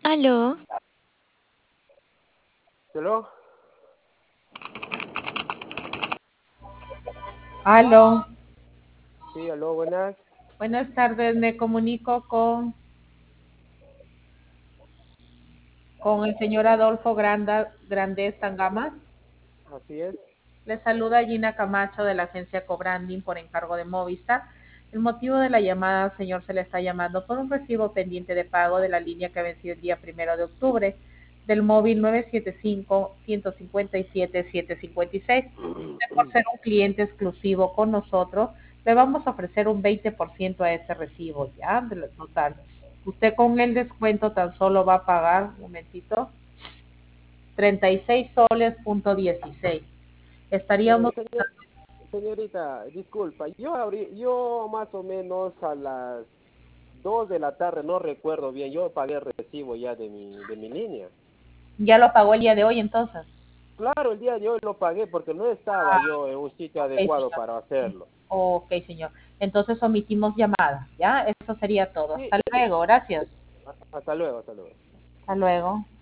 Aló, ¿Hello? Aló, Sí, aló, buenas. buenas tardes, me comunico con el señor Adolfo Grandez Tangama. Así es. Le saluda Gina Camacho de la agencia Cobranding por encargo de Movistar. El motivo de la llamada, señor, se le está llamando por un recibo pendiente de pago de la línea que ha vencido el día 1 de octubre del móvil 975-157-756. Por ser un cliente exclusivo con nosotros, le vamos a ofrecer un 20% a ese recibo, ¿ya? Del total. Usted con el descuento tan solo va a pagar, un momentito, 36 soles punto 16. Estaríamos, Señorita, disculpa, yo más o menos a las 2 de la tarde, no recuerdo bien, yo pagué el recibo ya de mi línea. ya lo pagó el día de hoy entonces. Claro, el día de hoy lo pagué porque no estaba Ah, yo en un sitio ok, adecuado señor. para hacerlo. Ok, señor. Entonces omitimos llamada, ¿ya? Eso sería todo. Sí, Hasta luego, gracias. hasta luego, hasta luego. Hasta luego.